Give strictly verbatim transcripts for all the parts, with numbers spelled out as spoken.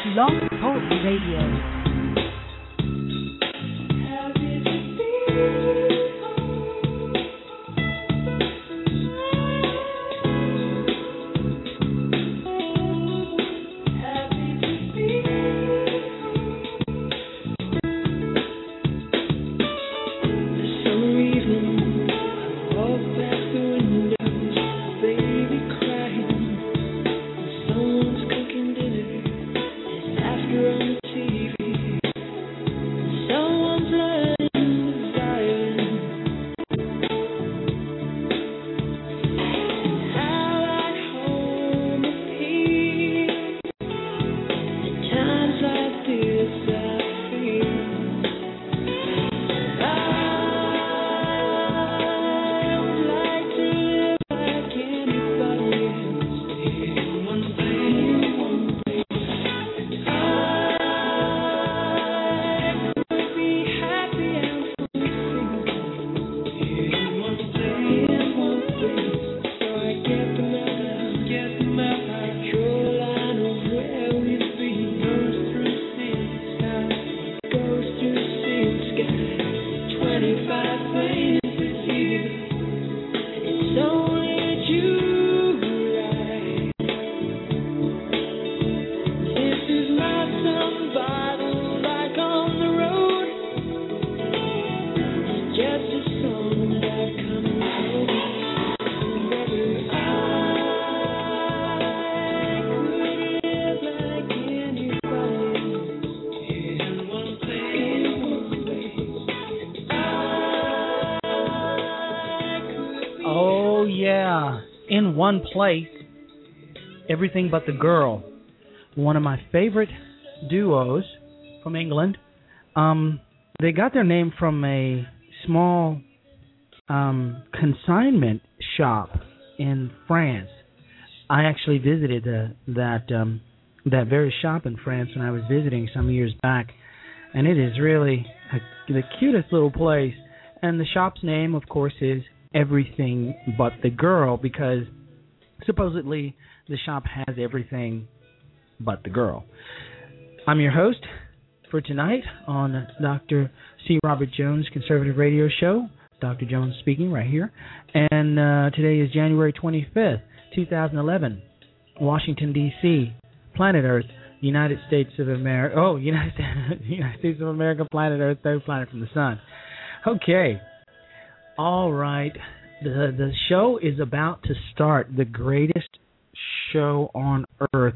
Blog Talk Radio. In One Place, Everything But the Girl, one of my favorite duos from England. Um, they got their name from a small um, consignment shop in France. I actually visited uh, that um, that very shop in France when I was visiting some years back, and it is really a, the cutest little place. And the shop's name, of course, is Everything But the Girl, because supposedly the shop has everything but the girl. I'm your host for tonight on Doctor C. Robert Jones Conservative Radio Show. Doctor Jones speaking right here. And uh, today is January twenty-fifth, twenty eleven. Washington, D C, planet Earth, United States of America. Oh, United States, United States of America, planet Earth, third planet from the sun. Okay. All right, the the show is about to start, the greatest show on earth.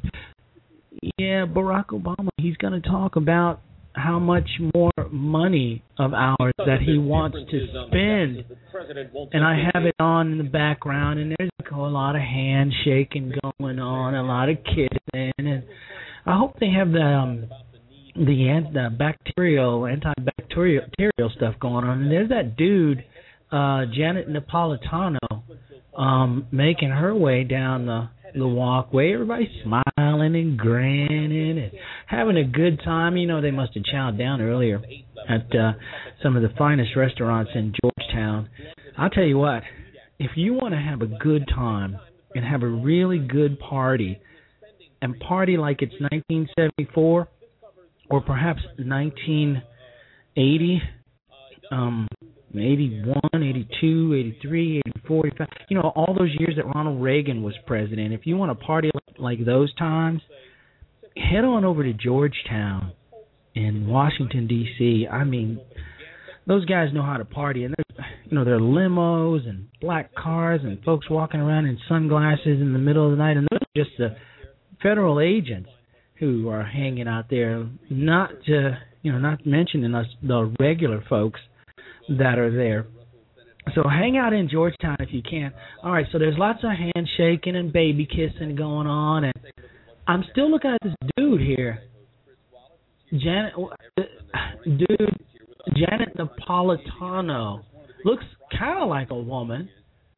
Yeah, Barack Obama, he's going to talk about how much more money of ours that he wants to spend. And I have it on in the background, and there's a lot of handshaking going on, a lot of kissing, and I hope they have the um, the, the bacterial, antibacterial stuff going on. And there's that dude, Uh, Janet Napolitano, um, making her way down the, the walkway. Everybody smiling and grinning and having a good time. You know, they must have chowed down earlier at uh, some of the finest restaurants in Georgetown. I'll tell you what, if you want to have a good time and have a really good party, and party like it's nineteen seventy-four or perhaps nineteen eighty, um, eighty-one, eighty-two, eighty-three, eighty-four, eighty-five, you know, all those years that Ronald Reagan was president. If you want to party like those times, head on over to Georgetown in Washington, D C. I mean, those guys know how to party. And, there's, you know, there are limos and black cars and folks walking around in sunglasses in the middle of the night. And those are just the federal agents who are hanging out there, not to, you know, not mentioning us, the regular folks that are there. So hang out in Georgetown if you can. All right, so there's lots of handshaking and baby kissing going on, and I'm still looking at this dude here. Janet, dude, Janet Napolitano. Looks kind of like a woman,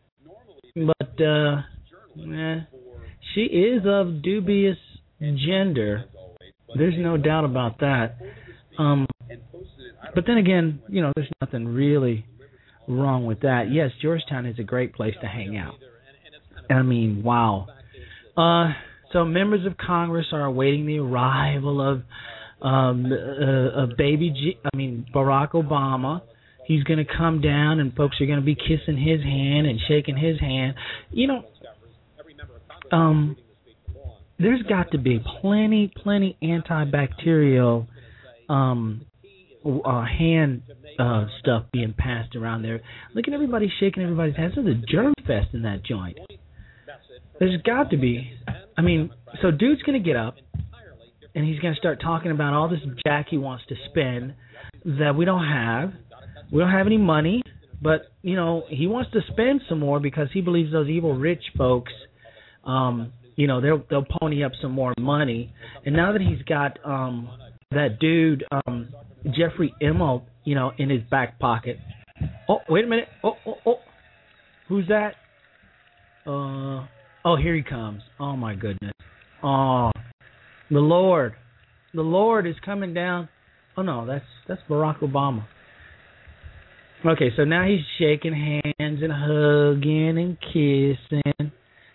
but uh, eh, she is of dubious gender. There's no doubt about that. Um, but then again, you know, there's nothing really wrong with that. Yes, Georgetown is a great place to hang out. I mean, wow. Uh, So members of Congress are awaiting the arrival of um, uh, a baby. G- I mean Barack Obama. He's going to come down, and folks are going to be kissing his hand and shaking his hand. You know, um, there's got to be plenty, plenty antibacterial um, uh, hand uh, stuff being passed around there. Look at everybody shaking everybody's hands. There's a germ fest in that joint. There's got to be. I mean, so dude's going to get up, and he's going to start talking about all this jack he wants to spend that we don't have. We don't have any money, but, you know, he wants to spend some more because he believes those evil rich folks, um, you know, they'll, they'll pony up some more money. And now that he's got um, that dude, um, Jeffrey Immelt, you know, in his back pocket. Oh, wait a minute. Oh, oh, oh. Who's that? Uh, oh, here he comes. Oh, my goodness. Oh, the Lord. The Lord is coming down. Oh, no, that's that's Barack Obama. Okay, so now he's shaking hands and hugging and kissing.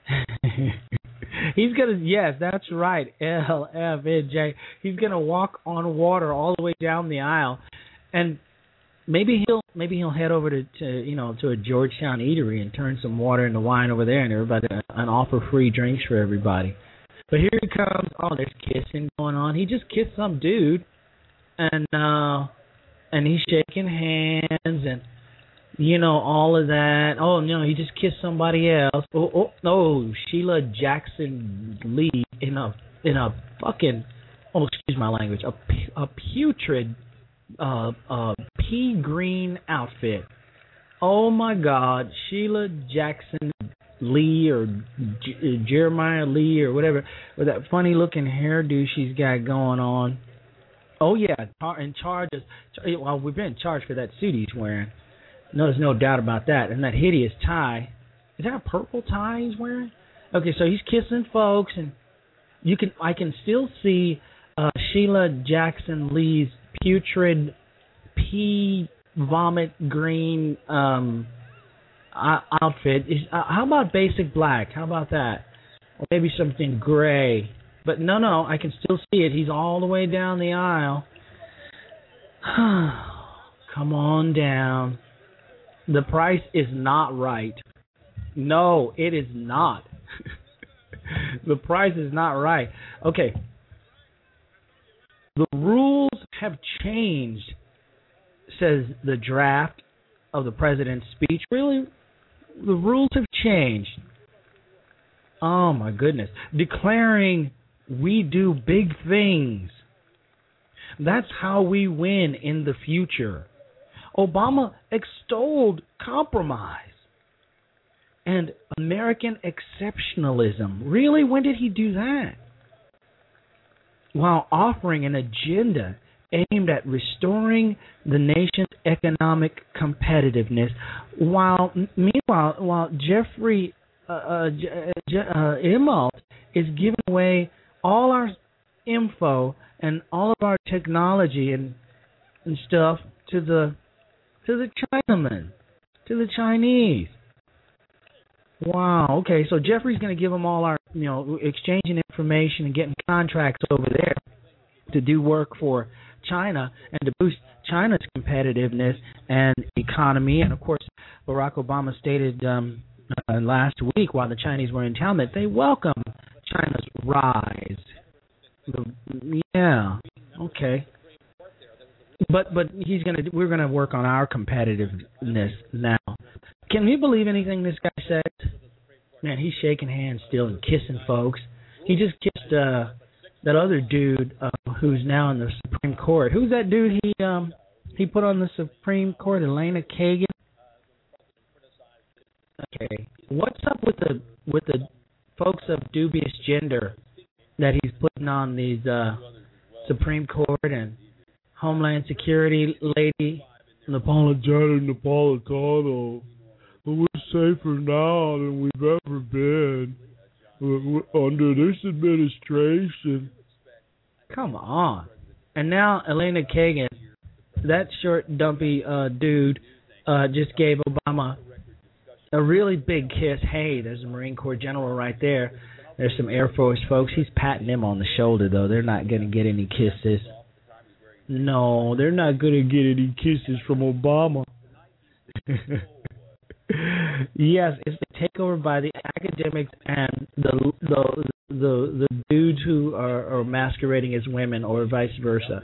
He's going to, yes, that's right, L F N J. He's going to walk on water all the way down the aisle. And maybe he'll maybe he'll head over to, to you know, to a Georgetown eatery and turn some water into wine over there and everybody and offer free drinks for everybody. But here he comes. Oh, there's kissing going on. He just kissed some dude. And, uh... And he's shaking hands and, you know, all of that. Oh, no, he just kissed somebody else. Oh, oh, no, Sheila Jackson Lee in a in a fucking, oh, excuse my language, a, a putrid uh, uh, pea green outfit. Oh, my God, Sheila Jackson Lee or J- Jeremiah Lee or whatever, with that funny-looking hairdo she's got going on. Oh, yeah, in charge of, well, we've been charged for that suit he's wearing. No, there's no doubt about that. And that hideous tie. Is that a purple tie he's wearing? Okay, so he's kissing folks, and you can I can still see uh, Sheila Jackson Lee's putrid pea vomit green um, outfit. Is, uh, how about basic black? How about that? Or maybe something gray. But no, no, I can still see it. He's all the way down the aisle. Come on down. The price is not right. No, it is not. The price is not right. Okay. The rules have changed, says the draft of the president's speech. Really? The rules have changed. Oh, my goodness. Declaring we do big things. That's how we win in the future. Obama extolled compromise and American exceptionalism. Really? When did he do that? While offering an agenda aimed at restoring the nation's economic competitiveness. While meanwhile, while Jeffrey uh, uh, uh, Immelt is giving away all our info and all of our technology and and stuff to the to the Chinamen, to the Chinese. Wow. Okay, so Jeffrey's going to give them all our, you know, exchanging information and getting contracts over there to do work for China and to boost China's competitiveness and economy. And of course, Barack Obama stated um, uh, last week while the Chinese were in town that they welcome China's rise. The, yeah. Okay. But but he's gonna we're gonna work on our competitiveness now. Can you believe anything this guy said? Man, he's shaking hands still and kissing folks. He just kissed uh, that other dude uh, who's now in the Supreme Court. Who's that dude he um he put on the Supreme Court? Elena Kagan. Okay. What's up with the with the folks of dubious gender that he's putting on these uh, Supreme Court and Homeland Security lady? Unapologetic Napolitano. We're safer now than we've ever been under this administration. Come on. And now Elena Kagan, that short, dumpy uh, dude, uh, just gave Obama a really big kiss. Hey, there's a Marine Corps general right there. There's some Air Force folks. He's patting them on the shoulder, though. They're not going to get any kisses. No, they're not going to get any kisses from Obama. Yes, it's the takeover by the academics and the the the, the dudes who are, are masquerading as women, or vice versa.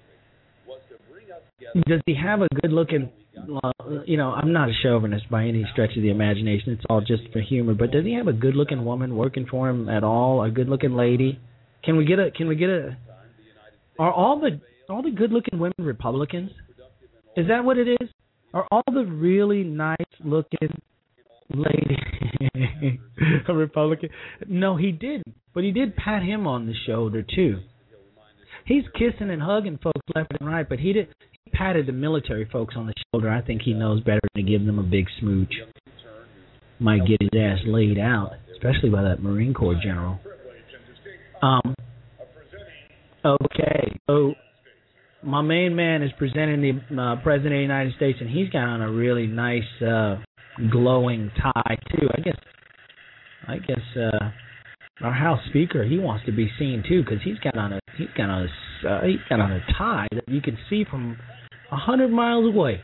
Does he have a good-looking? Uh, you know, I'm not a chauvinist by any stretch of the imagination. It's all just for humor. But does he have a good-looking woman working for him at all? A good-looking lady? Can we get a? Can we get a? Are all the all the good-looking women Republicans? Is that what it is? Are all the really nice-looking ladies a Republican? No, he didn't. But he did pat him on the shoulder too. He's kissing and hugging folks left and right, but he did. He patted the military folks on the shoulder. I think he knows better than to give them a big smooch. Might get his ass laid out, especially by that Marine Corps general. Um. Okay. So my main man is presenting the uh, President of the United States, and he's got on a really nice, uh, glowing tie too. I guess. I guess. Uh, Our House Speaker, he wants to be seen too, because he's got on a he's got on a uh, he's got on a tie that you can see from a hundred miles away.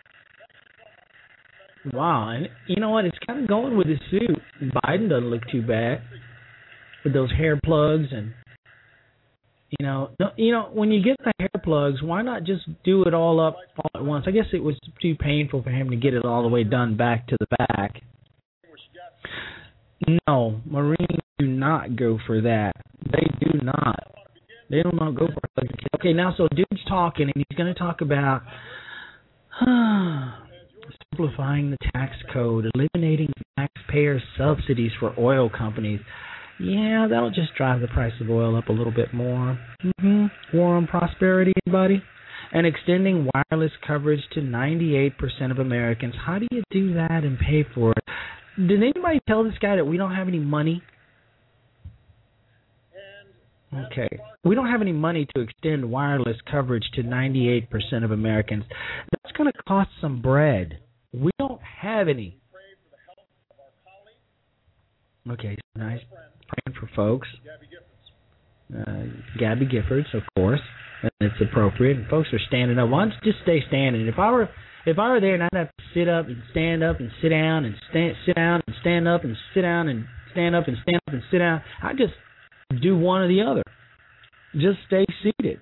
Wow, and you know what? It's kind of going with his suit. Biden doesn't look too bad with those hair plugs, and you know, no, you know, when you get the hair plugs, why not just do it all up all at once? I guess it was too painful for him to get it all the way done back to the back. No, Marines do not go for that. They do not. They do not go for it. Okay, now, so dude's talking, and he's going to talk about simplifying the tax code, eliminating taxpayer subsidies for oil companies. Yeah, that'll just drive the price of oil up a little bit more. Mm-hmm. War on prosperity, anybody? And extending wireless coverage to ninety-eight percent of Americans. How do you do that and pay for it? Did anybody tell this guy that we don't have any money? Okay. We don't have any money to extend wireless coverage to ninety-eight percent of Americans. That's going to cost some bread. We don't have any. Okay, nice. Praying for folks. Uh, Gabby Giffords, of course. And it's appropriate. And folks are standing up. Why don't you just stay standing? If I were... If I were there and I'd have to sit up and stand up and sit down and stand, sit down and stand up and sit down and stand up and stand up and sit down, I'd just do one or the other. Just stay seated.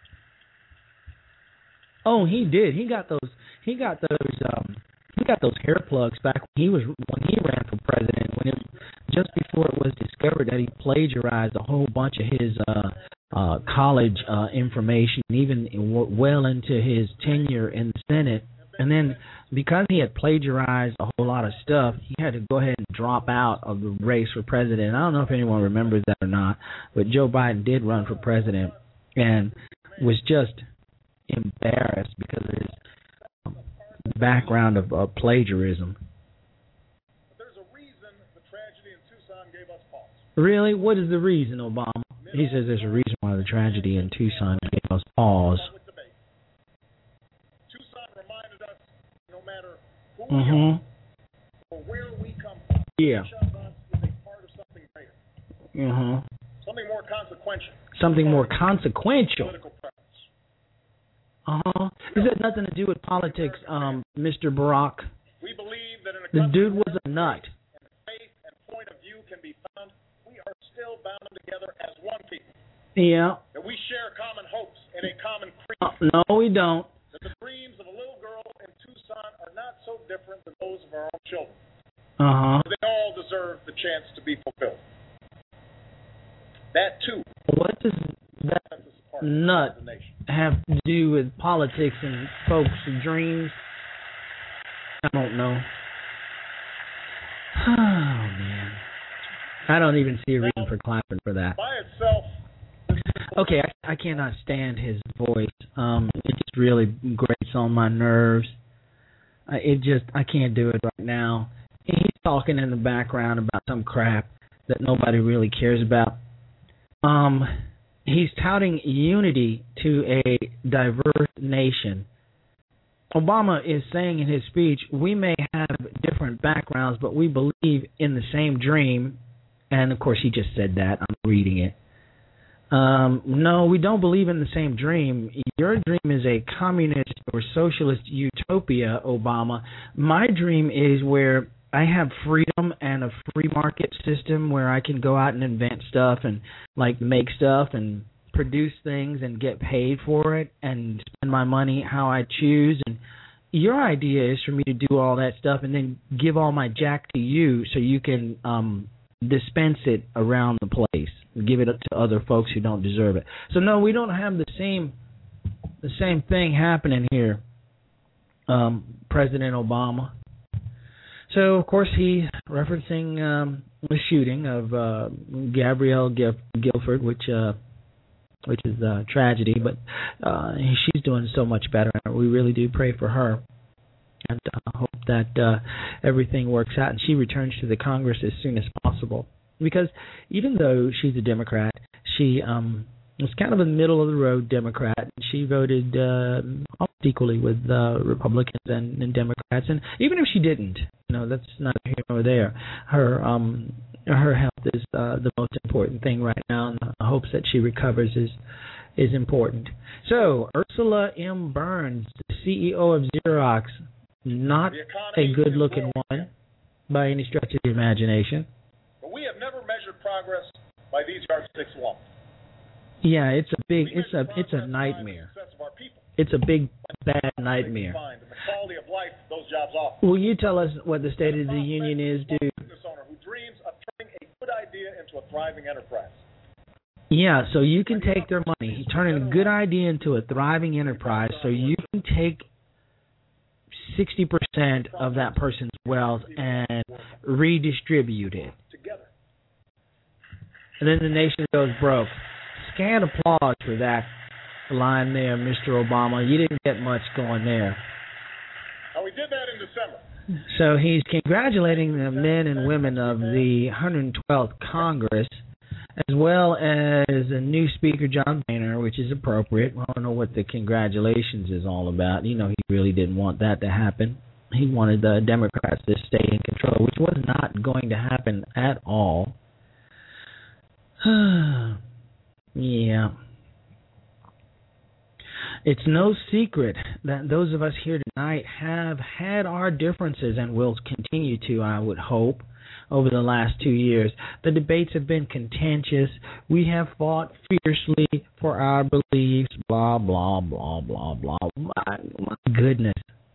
Oh, he did. He got those. He got those. Um, he got those hair plugs back when he was when he ran for president. When it just before it was discovered that he plagiarized a whole bunch of his uh, uh, college uh, information, even well into his tenure in the Senate. And then, because he had plagiarized a whole lot of stuff, he had to go ahead and drop out of the race for president. I don't know if anyone remembers that or not, but Joe Biden did run for president and was just embarrassed because of his um, background of uh, plagiarism. But there's a reason the tragedy in Tucson gave us pause. Really? What is the reason, Obama? He says there's a reason why the tragedy in Tucson gave us pause. Who we mm-hmm. are, or where we come from. Yeah. Each of us is a part of something greater. Mm-hmm. Something more consequential. Something more consequential. Political preference. Uh-huh. This has nothing to do with politics, um, Mister Barack. We believe that in a the dude was a nut. And faith and point of view can be found, we are still bound together as one people. Yeah. That we share common hopes and a common creed. Uh, no, we don't. That the dreams of a little girl in Tucson are not so different than those of our own children. Uh-huh. They all deserve the chance to be fulfilled. That, too, what does that nut have to do with politics and folks' dreams? I don't know. Oh, man. I don't even see a reason for clapping for that. By itself... Okay, I, I cannot stand his voice. Um, it just really grates on my nerves. Uh, it just, I can't do it right now. He's talking in the background about some crap that nobody really cares about. Um, he's touting unity to a diverse nation. Obama is saying in his speech, we may have different backgrounds, but we believe in the same dream, And, of course, he just said that. I'm reading it. Um, no, we don't believe in the same dream. Your dream is a communist or socialist utopia, Obama. My dream is where I have freedom and a free market system where I can go out and invent stuff and, like, make stuff and produce things and get paid for it and spend my money how I choose. And your idea is for me to do all that stuff and then give all my jack to you so you can um, dispense it around the place, give it to other folks who don't deserve it. So no, we don't have the same the same thing happening here, um, President Obama. So of course he's referencing um, the shooting of uh, Gabrielle Gil- Guilford, which. Uh, which is a tragedy, but uh, she's doing so much better. We really do pray for her and uh, hope that uh, everything works out and she returns to the Congress as soon as possible. Because even though she's a Democrat, she um, was kind of a middle-of-the-road Democrat. She voted uh, almost equally with uh, Republicans and, and Democrats. And even if she didn't, you know, that's not here nor there. Her um, her health is uh, the most important thing right now, and the hopes that she recovers is is important. So, Ursula M. Burns, the C E O of Xerox, not a good-looking woman by any stretch of the imagination. But we have never measured progress by these yardsticks alone. Yeah, it's a big, it's a, it's a nightmare. It's a big, bad nightmare. Will you tell us what the State of the Union is, dude? Who dreams of turning a good idea into a thriving enterprise. Yeah, so you can take their money, turning a good idea into a thriving enterprise, so you can take sixty percent of that person's wealth and redistribute it. And then the nation goes broke. Scant applause for that line there, Mister Obama. You didn't get much going there. Now, we did that in December. So he's congratulating the men and women of the one hundred twelfth Congress, as well as a new Speaker, John Boehner, which is appropriate. I don't know what the congratulations is all about. You know, he really didn't want that to happen. He wanted the Democrats to stay in control, which was not going to happen at all. Yeah. It's no secret that those of us here tonight have had our differences and will continue to, I would hope, over the last two years. The debates have been contentious. We have fought fiercely for our beliefs, blah, blah, blah, blah, blah. My, my goodness.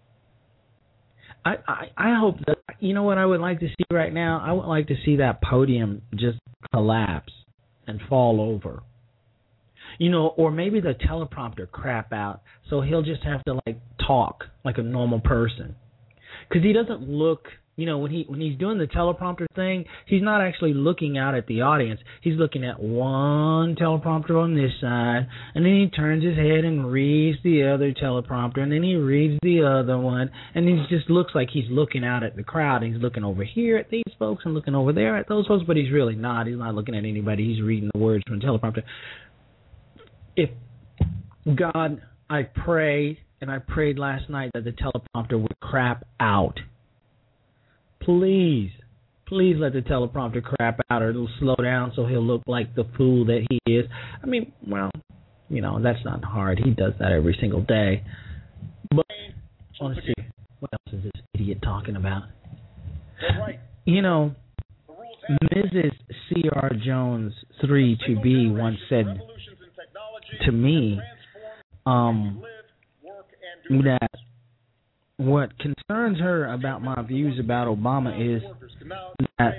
I, I, I hope that, you know what I would like to see right now? I would like to see that podium just collapse and fall over. You know, or maybe the teleprompter crap out, so he'll just have to, like, talk like a normal person. Because he doesn't look, you know, when he when he's doing the teleprompter thing, he's not actually looking out at the audience. He's looking at one teleprompter on this side, and then he turns his head and reads the other teleprompter, and then he reads the other one, and he just looks like he's looking out at the crowd. He's looking over here at these folks and looking over there at those folks, but he's really not. He's not looking at anybody. He's reading the words from the teleprompter. If God, I pray, and I prayed last night that the teleprompter would crap out. Please, please let the teleprompter crap out, or it'll slow down so he'll look like the fool that he is. I mean, well, you know, that's not hard. He does that every single day. But let's see, what else is this idiot talking about? You know, Missus C R Jones three two B once said to me um, that what concerns her about my views about Obama is that,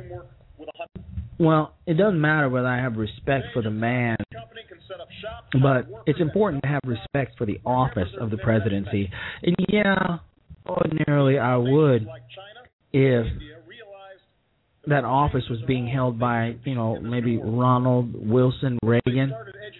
well, it doesn't matter whether I have respect for the man, but it's important to have respect for the office of the presidency. And yeah, ordinarily I would if that office was being held by, you know, maybe Ronald Wilson Reagan,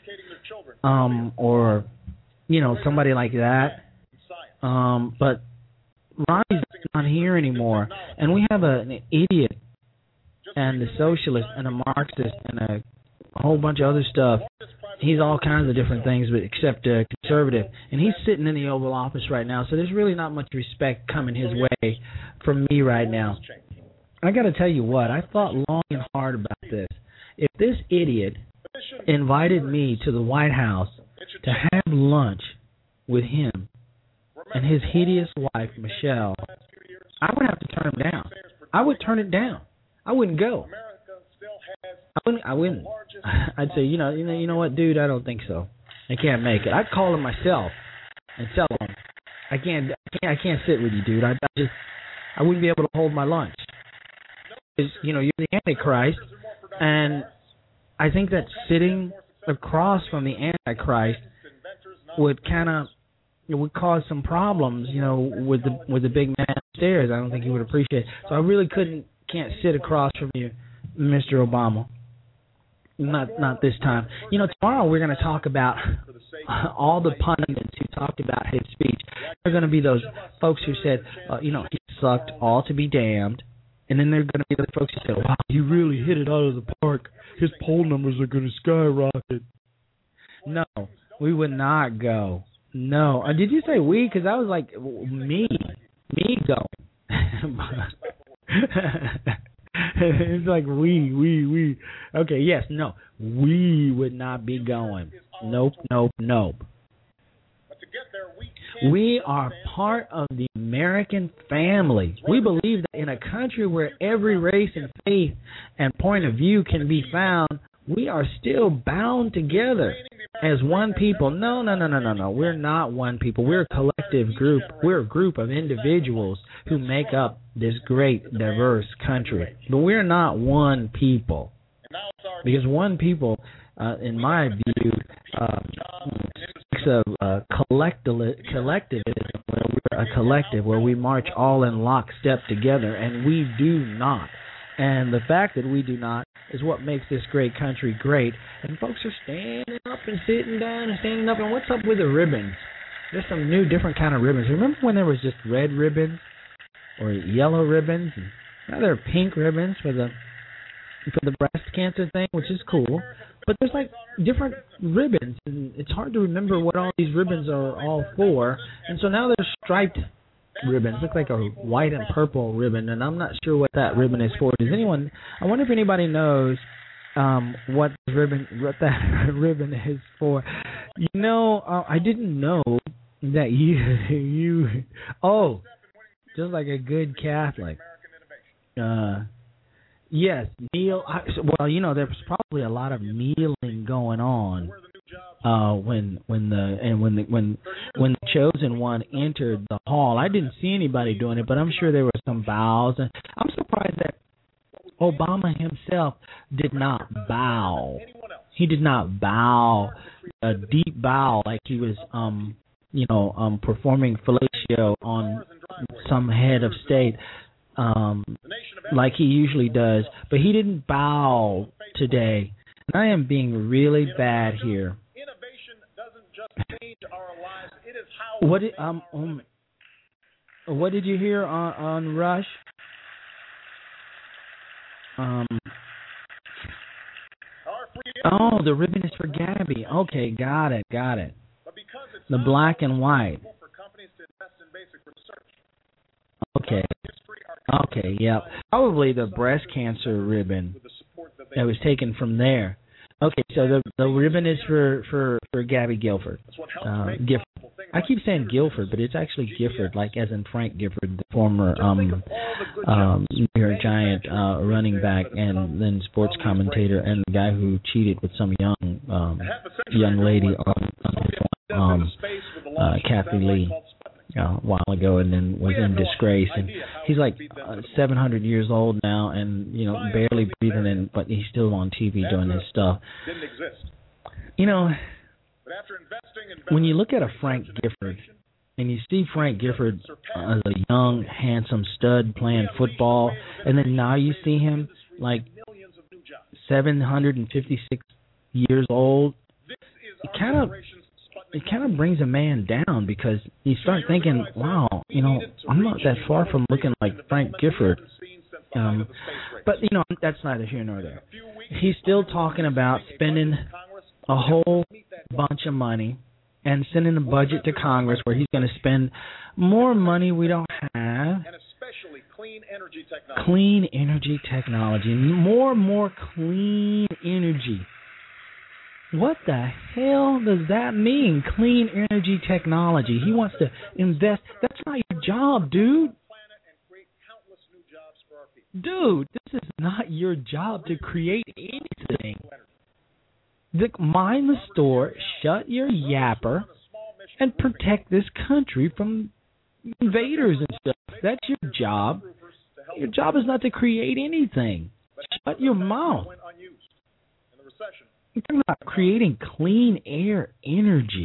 um, or, you know, somebody like that. Um, but Ronnie's not here anymore, and we have a, an idiot and a socialist and a Marxist and a, a whole bunch of other stuff. He's all kinds of different things, but except uh, conservative, and he's sitting in the Oval Office right now. So there's really not much respect coming his way from me right now. I got to tell you what, I thought long and hard about this. If this idiot invited me to the White House to have lunch with him and his hideous wife, Michelle, I would have to turn him down. I would turn it down. I wouldn't go. I wouldn't. I wouldn't. I'd say, you know, you know, you know what, dude? I don't think so. I can't make it. I'd call him myself and tell him, I can't. I can't. I can't sit with you, dude. I, I just, I wouldn't be able to hold my lunch. Because, you know, you're the Antichrist, and I think that sitting across from the Antichrist would kind of, it would cause some problems, you know, with the with the big man upstairs. I don't think he would appreciate it. So I really couldn't, can't sit across from you, Mister Obama. Not not this time. You know, tomorrow we're going to talk about all the pundits who talked about his speech. They're going to be those folks who said, uh, you know, he sucked all to be damned. And then they're going to be the folks who say, wow, he really hit it out of the park. His poll numbers are going to skyrocket. No, we would not go. No. Uh, did you say we? Because I was like, me. Me going. It's like we, we, we. Okay, yes, no. We would not be going. Nope, nope, nope. We are part of the American family. We believe that in a country where every race and faith and point of view can be found, we are still bound together as one people. No, no, no, no, no, no. We're not one people. We're a collective group. We're a group of individuals who make up this great, diverse country. But we're not one people. Because one people, uh, in my view, uh, speaks of uh, collectivism, where we're a collective, where we march all in lockstep together, and we do not. And the fact that we do not is what makes this great country great. And folks are standing up and sitting down and standing up. And what's up with the ribbons? There's some new, different kind of ribbons. Remember when there was just red ribbons or yellow ribbons? And now there are pink ribbons for the for the breast cancer thing, which is cool. But there's like different ribbons, and it's hard to remember what all these ribbons are all for. And so now there's striped ribbons. Look like a white and purple ribbon, and I'm not sure what that ribbon is for. Does anyone? I wonder if anybody knows um, what the ribbon, what that ribbon is for. You know, uh, I didn't know that you you. Oh, just like a good Catholic. Uh, yes, kneel. Well, you know, there's probably a lot of kneeling going on. Uh, when when the and when the when when the chosen one entered the hall, I didn't see anybody doing it, but I'm sure there were some bows, and I'm surprised that Obama himself did not bow. He did not bow a deep bow like he was, um, you know, um, performing fellatio on some head of state, um, like he usually does. But he didn't bow today, and I am being really bad here. What did um, um what did you hear on, on Rush? Um. Oh, the ribbon is for Gabby. Okay, got it, got it. The black and white. Okay. Okay, yeah. Probably the breast cancer ribbon that was taken from there. Okay, so the the ribbon is for, for, for Gabby Guilford. Uh, Gifford. I keep saying Guilford, but it's actually Gifford, like as in Frank Gifford, the former um, um, New York Giant uh, running back and then sports commentator, and the guy who cheated with some young um, young lady on, on his um, uh, Kathy Lee uh, a while ago, and then was in disgrace. And he's like uh, seven hundred years old now, and you know barely breathing, and but he's still on T V doing his stuff. You know. When you look at a Frank Gifford, and you see Frank Gifford as a young, handsome stud playing football, and then now you see him like seven hundred fifty-six years old, it kind of it kind of brings a man down, because you start thinking, wow, you know, I'm not that far from looking like Frank Gifford. Um, but, you know, that's neither here nor there. He's still talking about spending a whole bunch of money and sending a budget to Congress where he's going to spend more money we don't have clean energy technology. Clean energy technology. More and more clean energy. What the hell does that mean, clean energy technology? He wants to invest. That's not your job, dude. Dude, this is not your job to create anything. The, mind the store, shut your yapper, and protect this country from invaders and stuff. That's your job. Your job is not to create anything. Shut your mouth. You're talking about creating clean air energy.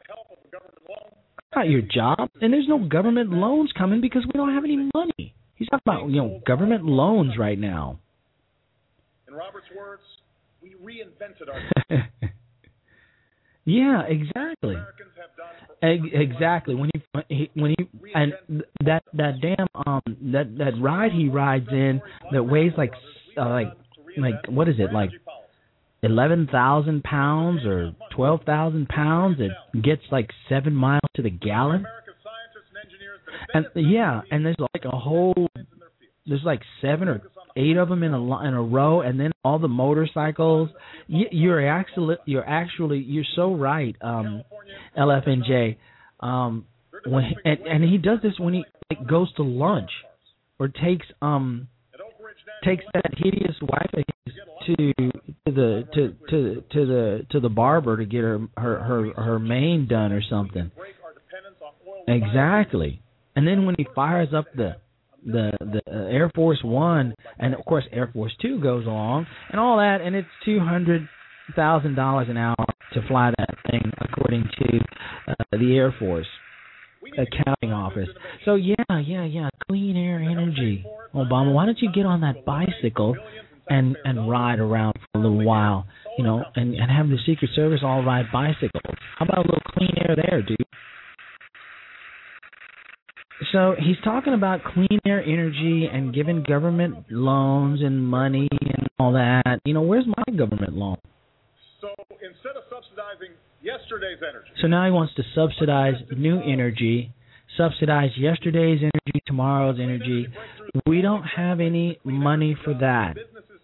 Not your job. And there's no government loans coming because we don't have any money. He's talking about, you know, government loans right now. In Robert's words, we reinvented our Yeah, exactly. Ex- exactly. When he when he and that that damn um that that ride he rides in that weighs like uh, like like what is it like eleven thousand pounds or twelve thousand pounds? It gets like seven miles to the gallon. And yeah, and there's like a whole there's like seven or eight of them in a in a row, and then all the motorcycles. You're actually you're actually you're so right, um, L F N J. Um, when and, and he does this when he like, goes to lunch or takes um takes that hideous wife of his to to the to to to the to the barber to get her her her, her mane done or something. Exactly. And then when he fires up the the the uh, Air Force One, and of course Air Force Two goes along, and all that, and it's two hundred thousand dollars an hour to fly that thing, according to uh, the Air Force accounting office. So yeah, yeah, yeah, clean air energy. Obama, why don't you get on that bicycle and and ride around for a little while, you know, and and have the Secret Service all ride bicycles? How about a little clean air there, dude? So he's talking about clean air energy and giving government loans and money and all that. You know, where's my government loan? So instead of subsidizing yesterday's energy. So now he wants to subsidize new energy, subsidize yesterday's energy, tomorrow's energy. We don't have any money for that.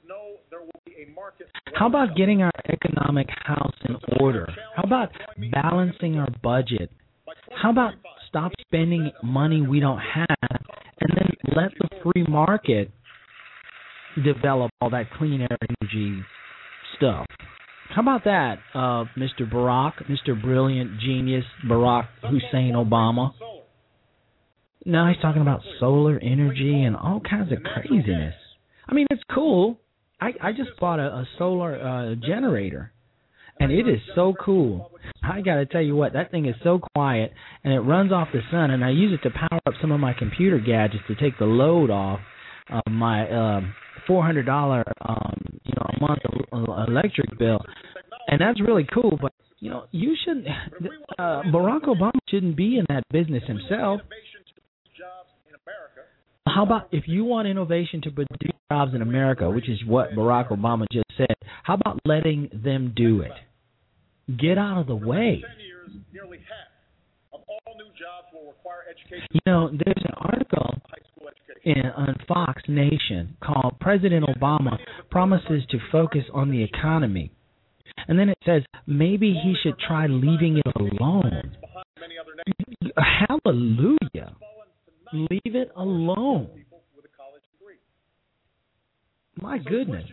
How about getting our economic house in order? How about balancing our budget? How about stop spending money we don't have and then let the free market develop all that clean air energy stuff? How about that, uh, Mister Barack, Mister Brilliant Genius Barack Hussein Obama? Now he's talking about solar energy and all kinds of craziness. I mean, it's cool. I, I just bought a, a solar uh, generator, and it is so cool. I got to tell you what, that thing is so quiet, and it runs off the sun, and I use it to power up some of my computer gadgets to take the load off of my uh, four hundred dollars um, you know, a month electric bill, and that's really cool. But you know, you shouldn't. Uh, Barack Obama shouldn't be in that business himself. How about if you want innovation to produce jobs in America, which is what Barack Obama just said, how about letting them do it? Get out of the way. You know, there's an article in, on Fox Nation called President Obama Promises to Focus on the Economy. And then it says maybe he should try leaving it alone. Hallelujah. Leave it alone. My goodness.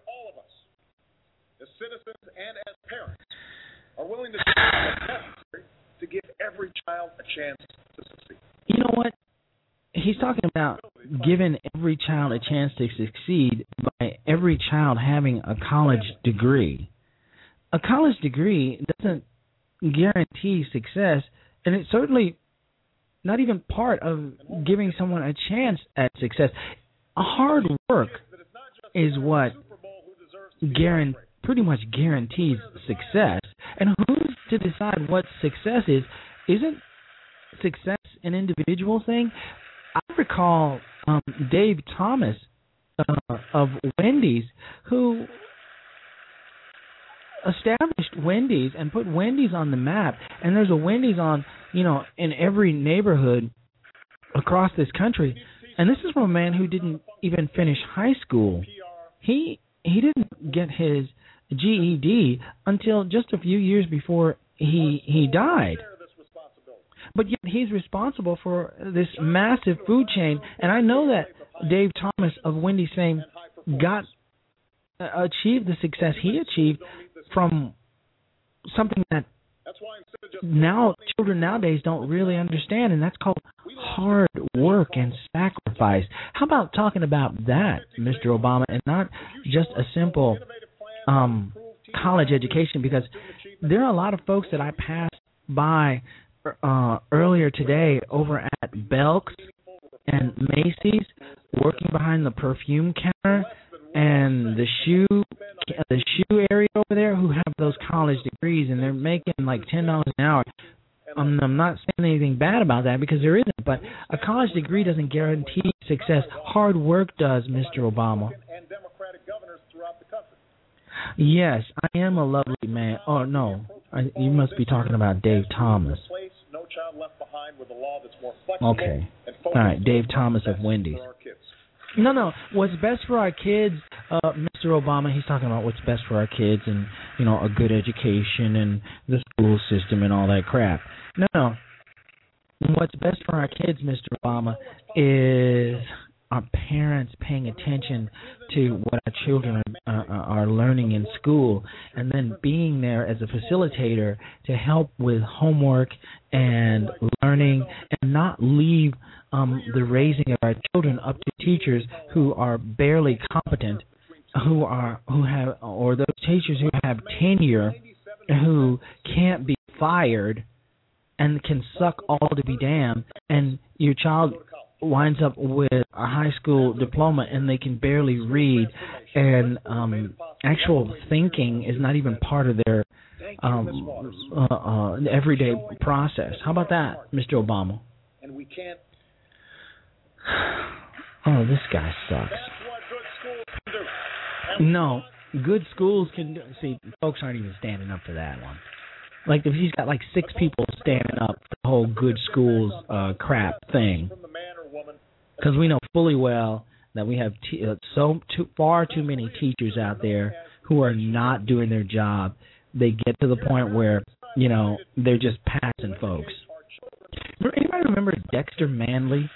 As citizens and as parents, are willing to do what's necessary to give every child a chance to succeed. You know what? He's talking about giving every child a chance to succeed by every child having a college degree. A college degree doesn't guarantee success, and it's certainly not even part of giving someone a chance at success. Hard work is what guarantees pretty much guarantees success. And who's to decide what success is? Isn't success an individual thing? I recall um, Dave Thomas uh, of Wendy's, who established Wendy's and put Wendy's on the map. And there's a Wendy's on, you know, in every neighborhood across this country. And this is from a man who didn't even finish high school. He he didn't get his G E D until just a few years before he he died. But yet he's responsible for this massive food chain. And I know that Dave Thomas of Wendy's fame got uh, achieved the success he achieved from something that now children nowadays don't really understand, and that's called hard work and sacrifice. How about talking about that, Mister Obama, and not just a simple um, college education? Because there are a lot of folks that I passed by uh, earlier today over at Belk's and Macy's, working behind the perfume counter and the shoe the shoe area over there, who have those college degrees, and they're making like ten dollars an hour. Um, I'm not saying anything bad about that, because there isn't, but a college degree doesn't guarantee success. Hard work does, Mister Obama. Yes, I am a lovely man. Oh, no, I, you must be talking about Dave Thomas. Okay. All right, Dave Thomas of Wendy's. No, no. What's best for our kids, uh, Mister Obama, he's talking about what's best for our kids and, you know, a good education and the school system and all that crap. No, no. What's best for our kids, Mister Obama, is our parents paying attention to what our children are, uh, are learning in school, and then being there as a facilitator to help with homework and learning, and not leave um, the raising of our children up to teachers who are barely competent, who are who have or those teachers who have tenure, who can't be fired and can suck all to be damned, and your child winds up with a high school diploma and they can barely read, and um, actual thinking is not even part of their um, uh, uh, everyday process. How about that, Mister Obama? And we can't. Oh, this guy sucks. No, good schools can do. See, folks aren't even standing up for that one. Like, if he's got like six people standing up for the whole good schools uh, crap thing, because we know fully well that we have t- uh, so too, far too many teachers out there who are not doing their job. They get to the point where, you know, they're just passing folks. Anybody remember Dexter Manley,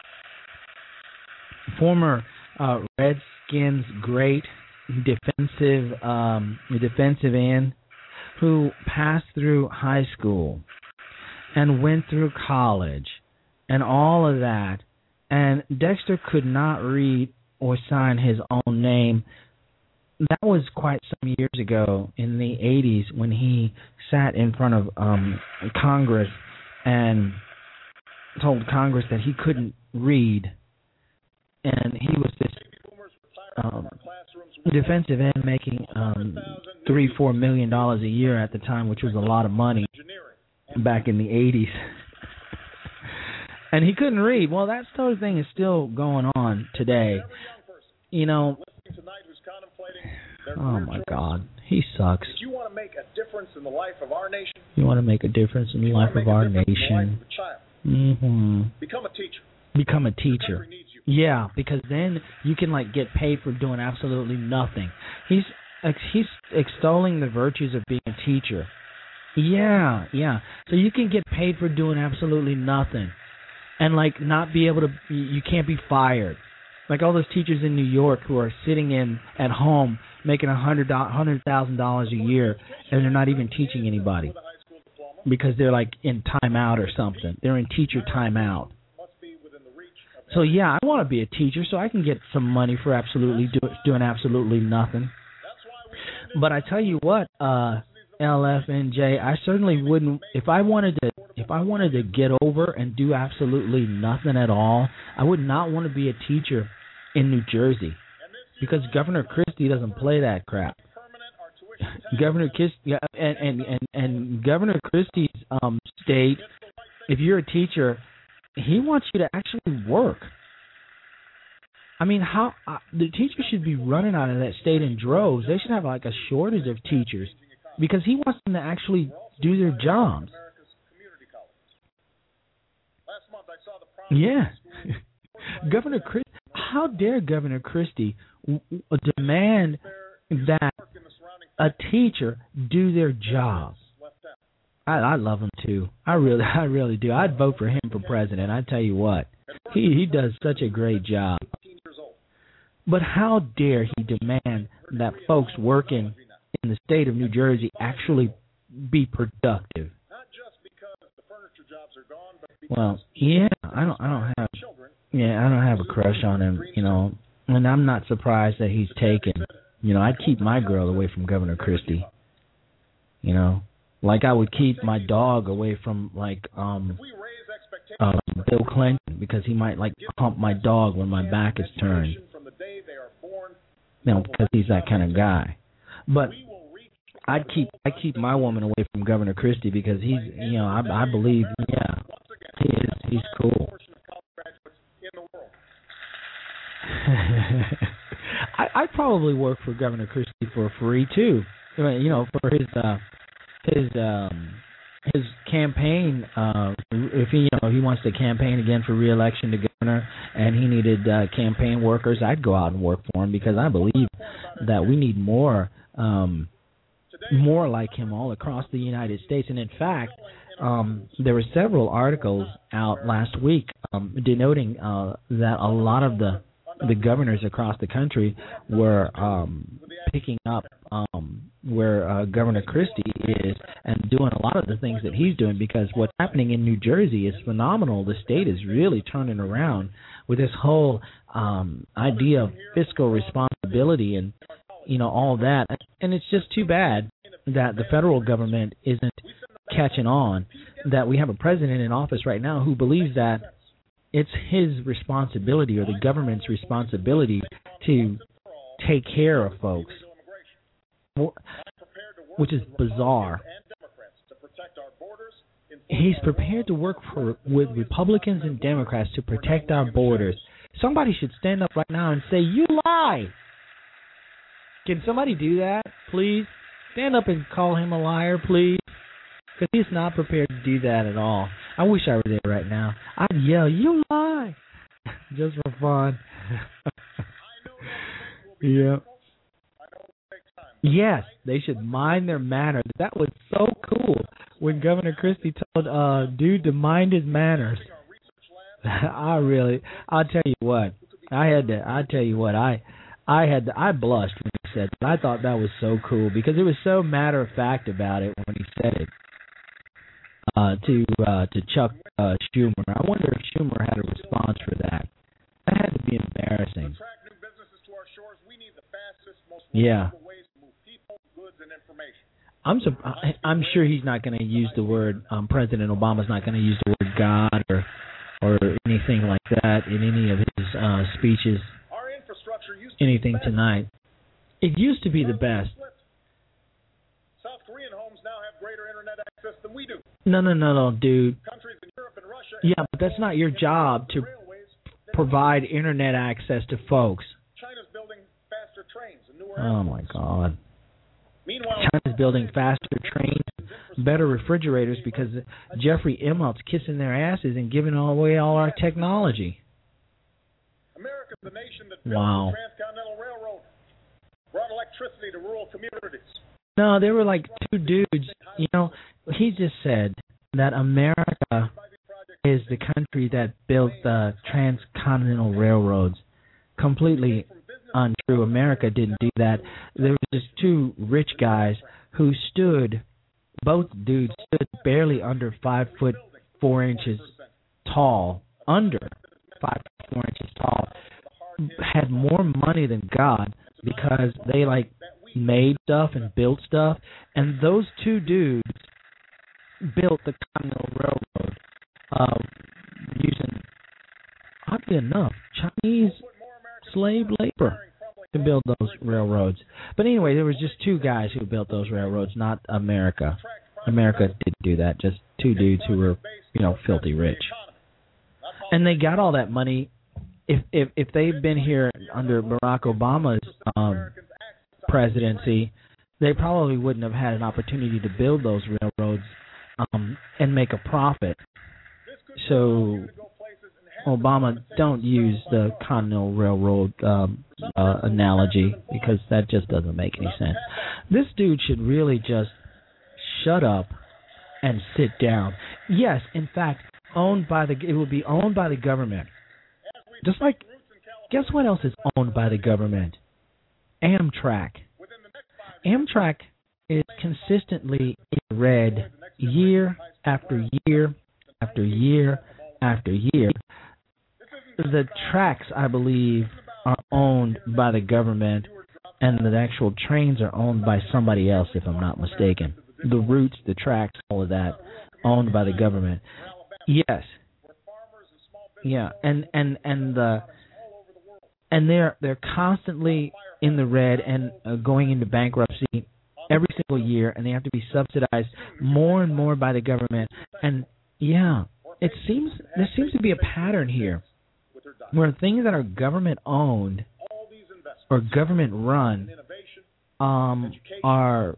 former uh, Redskins great defensive um, defensive end, who passed through high school and went through college and all of that, and Dexter could not read or sign his own name. That was quite some years ago in the eighties, when he sat in front of um, Congress and told Congress that he couldn't read, and he was this um, defensive end making um, three, four million dollars a year at the time, which was a lot of money back in the eighties. And he couldn't read. Well, that sort of thing is still going on today. You know. Oh my God, he sucks. You want to make a difference in the life of our nation? You want to make a difference in the life of our nation? Mm-hmm. Become a teacher. Become a teacher. Yeah, because then you can like get paid for doing absolutely nothing. He's he's extolling the virtues of being a teacher. Yeah, yeah. So you can get paid for doing absolutely nothing, and like not be able to. You can't be fired. Like all those teachers in New York who are sitting in at home making a hundred hundred thousand dollars a year, and they're not even teaching anybody because they're like in timeout or something. They're in teacher timeout. So yeah, I want to be a teacher so I can get some money for absolutely do, doing absolutely nothing. But I tell you what, uh, L F N J, I certainly wouldn't if I wanted to. If I wanted to get over and do absolutely nothing at all, I would not want to be a teacher in New Jersey, because Governor Christie doesn't play that crap. Governor Christie and, and, and, and Governor Christie's um, state, if you're a teacher, he wants you to actually work. I mean, how uh, the teachers should be running out of that state in droves. They should have like a shortage of teachers because he wants them to actually do their jobs. Yeah. Governor Chris, how dare Governor Christie w- w- demand that a teacher do their job? I, I love him too. I really, I really do. I'd vote for him for president. I tell you what, he he does such a great job. But how dare he demand that folks working in the state of New Jersey actually be productive? Well, yeah, I don't, I don't have, yeah, I don't have a crush on him, you know, and I'm not surprised that he's taken. You know, I'd keep my girl away from Governor Christie. You know, like I would keep my dog away from like um, um Bill Clinton, because he might like hump my dog when my back is turned. You know, because he's that kind of guy. But I'd keep I keep my woman away from Governor Christie because he's, you know, I, I believe, yeah, he is, he's cool. I, I'd probably work for Governor Christie for free too. You know, for his uh, his um, his campaign. Uh, if he, you know, he wants to campaign again for re-election to governor, and he needed uh, campaign workers, I'd go out and work for him, because I believe that we need more. Um, more like him all across the United States. And in fact, um, there were several articles out last week um, denoting uh, that a lot of the the governors across the country were um, picking up um, where uh, Governor Christie is and doing a lot of the things that he's doing, because what's happening in New Jersey is phenomenal. The state is really turning around with this whole um, idea of fiscal responsibility and, you know, all that. And it's just too bad that the federal government isn't catching on, that we have a president in office right now who believes that it's his responsibility, or the government's responsibility, to take care of folks, which is bizarre. He's prepared to work for with Republicans and Democrats to protect our borders. Somebody should stand up right now and say, "You lie." Can somebody do that, please? Stand up and call him a liar, please. Because he's not prepared to do that at all. I wish I were there right now. I'd yell, "You lie!" just for fun. Yeah. Yes, they should mind their manners. That was so cool when Governor Christie told uh dude to mind his manners. I really, I'll tell you what, I had to, I'll tell you what, I, I had, to, I blushed when he said that. I thought that was so cool because it was so matter of fact about it when he said it. Uh, to uh, to Chuck uh, Schumer. I wonder if Schumer had a response for that. That had to be embarrassing. Yeah. I'm so, I'm sure he's not going to use the word. Um, President Obama's not going to use the word God or or anything like that in any of his uh, speeches. Anything tonight. It used to be the best. South Korean homes now have greater internet access than we do. No, no, no, no, dude. Countries in Europe and Russia. Yeah, but that's not your job to provide internet access to folks. China's building faster trains and newer. Oh my God. Meanwhile, China's building faster trains, better refrigerators, because Jeffrey Immelt's kissing their asses and giving away all our technology. America's the nation that built wow. the Transcontinental Railroad, brought electricity to rural communities. No, they were like two dudes. You know, he just said that America is the country that built the transcontinental railroads. Completely untrue. America didn't do that. There were just two rich guys who stood, both dudes stood barely under five foot four inches tall, under five foot four inches tall, had more money than God because they like made stuff and built stuff, and those two dudes built the Continental Railroad uh, using, oddly enough, Chinese slave labor to build those railroads. But anyway, there was just two guys who built those railroads, not America. America didn't do that, just two dudes who were, you know, filthy rich. And they got all that money. If if, if they'd been here under Barack Obama's um, presidency, they probably wouldn't have had an opportunity to build those railroads um, and make a profit. So Obama, don't use the Continental Railroad um, uh, analogy because that just doesn't make any sense. This dude should really just shut up and sit down. Yes, in fact, owned by the it will be owned by the government. Just like, guess what else is owned by the government? Amtrak. Amtrak is consistently in red year after year after year after year. The tracks, I believe, are owned by the government, and the actual trains are owned by somebody else, if I'm not mistaken. The routes, the tracks, all of that, owned by the government. Yes. Yeah, and and and the and they're they're constantly in the red and uh, going into bankruptcy every single year, and they have to be subsidized more and more by the government. And yeah, it seems there seems to be a pattern here where things that are government owned or government run um, are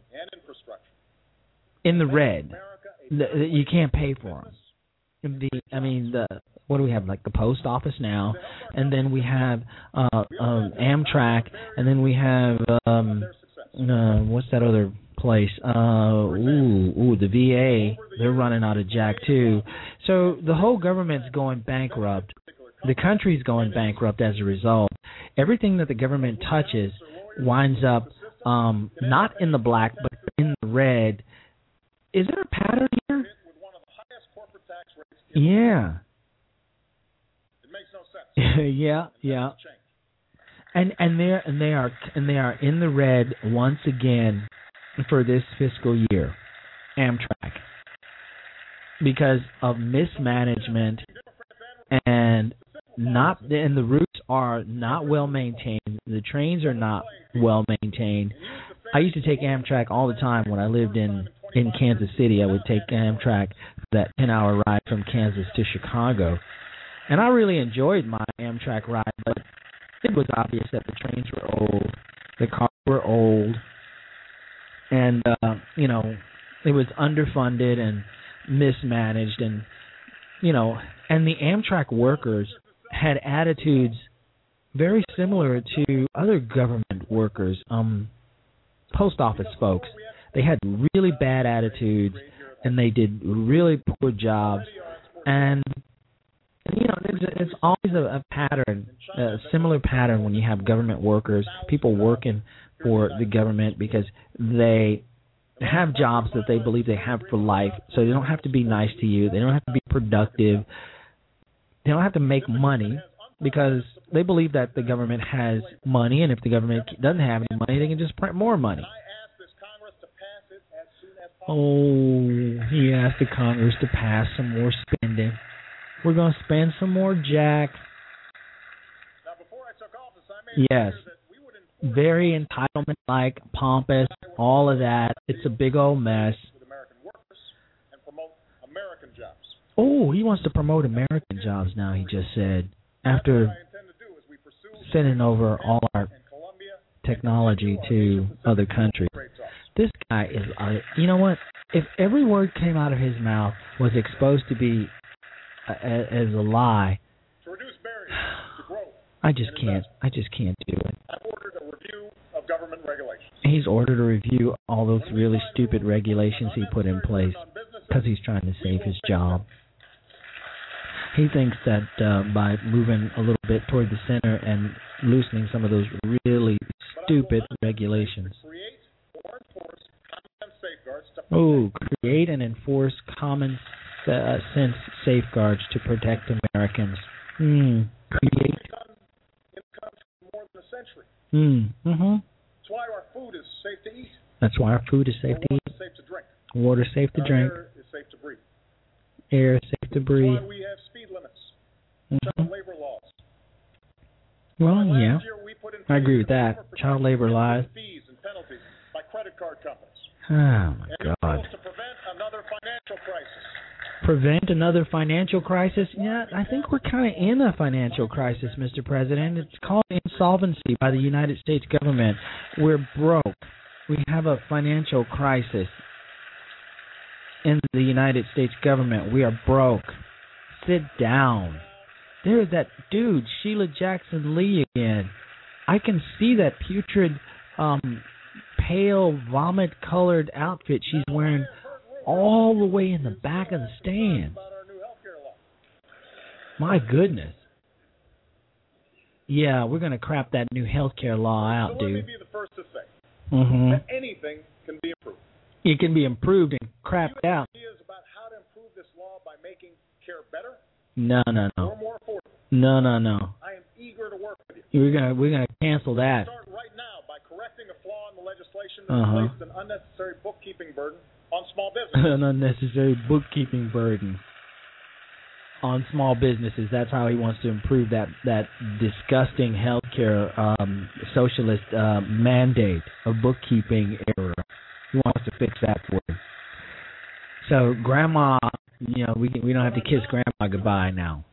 in the red. The, you can't pay for them. The, I mean, the what do we have? Like the post office now, and then we have uh, um, Amtrak, and then we have um, uh, what's that other place? Uh, ooh, ooh, the V A. They're running out of jack too. So the whole government's going bankrupt. The country's going bankrupt as a result. Everything that the government touches winds up um, not in the black, but in the red. Is there a pattern here? Yeah. It makes no sense. yeah, yeah. And and they and they are and they are in the red once again for this fiscal year, Amtrak, because of mismanagement and not and the routes are not well maintained. The trains are not well maintained. I used to take Amtrak all the time when I lived in, in Kansas City. I would take Amtrak for that ten-hour ride from Kansas to Chicago. And I really enjoyed my Amtrak ride, but it was obvious that the trains were old, the cars were old, and, uh, you know, it was underfunded and mismanaged. And, you know, and the Amtrak workers had attitudes very similar to other government workers, um, post office folks. They had really bad attitudes, and they did really poor jobs. And, you know, it's, it's always a, a pattern, a similar pattern when you have government workers, people working for the government because they have jobs that they believe they have for life, so they don't have to be nice to you. They don't have to be productive. They don't have to make money because they believe that the government has money, and if the government doesn't have any money, they can just print more money. Oh, he asked the Congress to pass some more spending. We're going to spend some more, Jack. Yes. Very entitlement-like, pompous, all of that. It's a big old mess. Oh, he wants to promote American jobs now, he just said, after sending over all our technology to other countries. This guy is, uh, you know what? If every word came out of his mouth was exposed to be uh, as a lie, I just can't. I just can't do it. I've ordered a review of government regulations. He's ordered a review all those really stupid regulations he put in place because he's trying to save his job. He thinks that uh, by moving a little bit toward the center and loosening some of those really stupid regulations. Oh, create and enforce common uh, sense safeguards to protect Americans. Hmm. Create. More than a century. Hmm. Mm-hmm. That's why our food is safe to eat. That's why our food is safe to eat. Water is safe to drink. Water is safe to our drink. Air is safe to breathe. Air is safe to breathe. That's why we have speed limits. Mm-hmm. Child labor laws. Well, Last yeah. year we put in I agree with that. Child labor laws. Fees and penalties by credit card companies. Oh, my and God. to prevent another financial crisis. Prevent another financial crisis? Yeah, I think we're kind of in a financial crisis, Mister President. It's called insolvency by the United States government. We're broke. We have a financial crisis in the United States government. We are broke. Sit down. There's that dude, Sheila Jackson Lee again. I can see that putrid, um, pale, vomit-colored outfit she's wearing all the way in the back of the stand. My goodness. Yeah, we're going to crap that new health care law out, so dude. Let me be the first to say mm-hmm. that anything can be improved. It can be improved and crapped you have out. Ideas about how to improve this law by making care better? No, no, no. Or more affordable? No, no, no. I am eager to work with you. We're gonna we're gonna cancel that. Start right now by correcting a flaw in the legislation that uh-huh. placed an unnecessary bookkeeping burden on small businesses. An unnecessary bookkeeping burden on small businesses. That's how he wants to improve that that disgusting healthcare um, socialist uh, mandate of bookkeeping error. He wants to fix that for him. So, Grandma, you know, we we don't have to kiss Grandma goodbye now.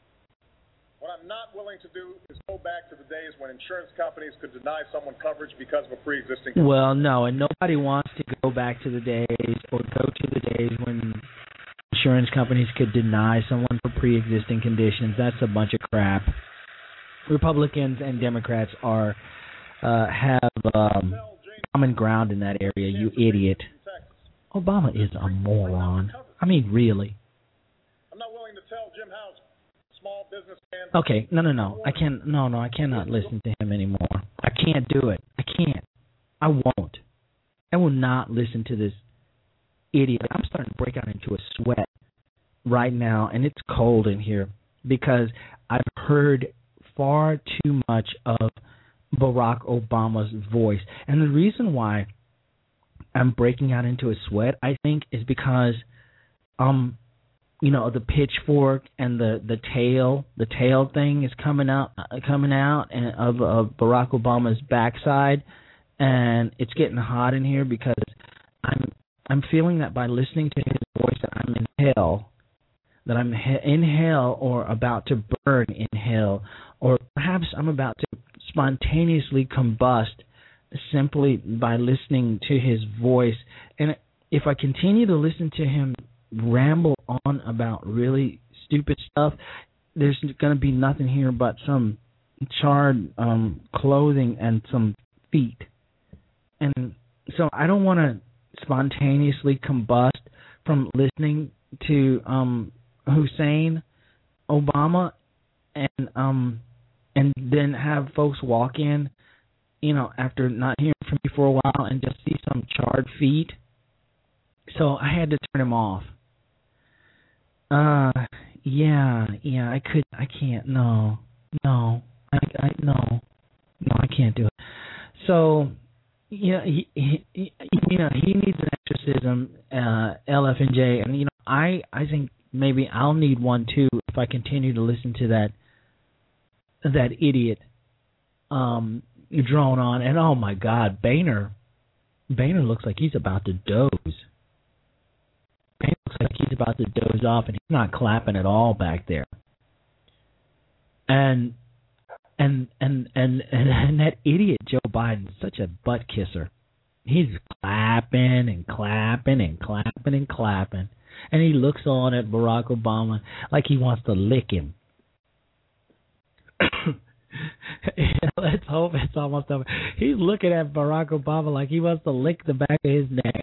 What I'm not willing to do is go back to the days when insurance companies could deny someone coverage because of a pre-existing condition. Well, no, and nobody wants to go back to the days or go to the days when insurance companies could deny someone for pre-existing conditions. That's a bunch of crap. Republicans and Democrats are uh, have um, common ground in that area, you idiot. Obama is a moron. I mean, really. I'm not willing to tell Jim House, small businessman. Okay, no, no, no. I can't. No, no, I cannot listen to him anymore. I can't do it. I can't. I won't. I will not listen to this idiot. I'm starting to break out into a sweat right now, and it's cold in here because I've heard far too much of Barack Obama's voice. And the reason why I'm breaking out into a sweat, I think, is because, um, you know, the pitchfork and the, the tail, the tail thing is coming out, uh, coming out and of, of Barack Obama's backside, and it's getting hot in here because I'm I'm feeling that by listening to his voice that I'm in hell, that I'm he- in hell or about to burn in hell, or perhaps I'm about to spontaneously combust simply by listening to his voice. And if I continue to listen to him ramble on about really stupid stuff, there's going to be nothing here but some charred um, clothing and some feet. And so I don't want to spontaneously combust from listening to um, Hussein Obama and um, and then have folks walk in, you know, after not hearing from me for a while and just see some charred feet. So I had to turn him off. Uh, yeah, yeah, I could, I can't, no, no, I, I, no, no, I can't do it. So, you know, he, he, he you know, he needs an exorcism, uh, L F and J, and you know, I, I think maybe I'll need one too if I continue to listen to that, that idiot, um, drone on. And oh my God, Boehner, Boehner looks like he's about to doze. Boehner looks like he's about to doze off, and he's not clapping at all back there. And and and and and, and that idiot Joe Biden is such a butt kisser. He's clapping and clapping and clapping and clapping, and he looks on at Barack Obama like he wants to lick him. Let's hope it's almost over. He's looking at Barack Obama like he wants to lick the back of his neck.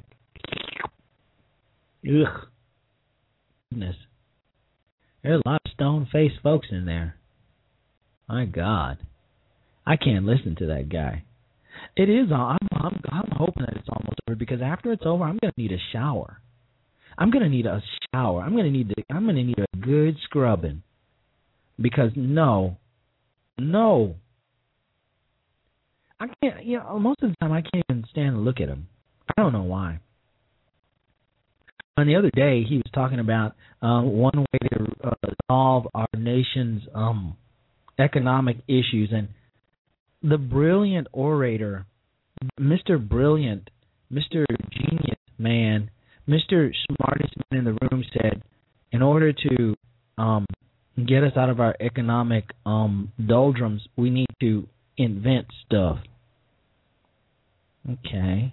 Ugh. Goodness. There's a lot of stone-faced folks in there. My God. I can't listen to that guy. It is. I'm, I'm, I'm hoping that it's almost over because after it's over, I'm going to need a shower. I'm going to need a shower. I'm going to need. The, I'm going to need a good scrubbing because no. No. I can't, you know, most of the time I can't even stand to look at him. I don't know why. And the other day he was talking about uh, one way to uh, solve our nation's um, economic issues. And the brilliant orator, Mister Brilliant, Mister Genius Man, Mister Smartest Man in the room said, in order to um, get us out of our economic um, doldrums, we need to invent stuff. Okay.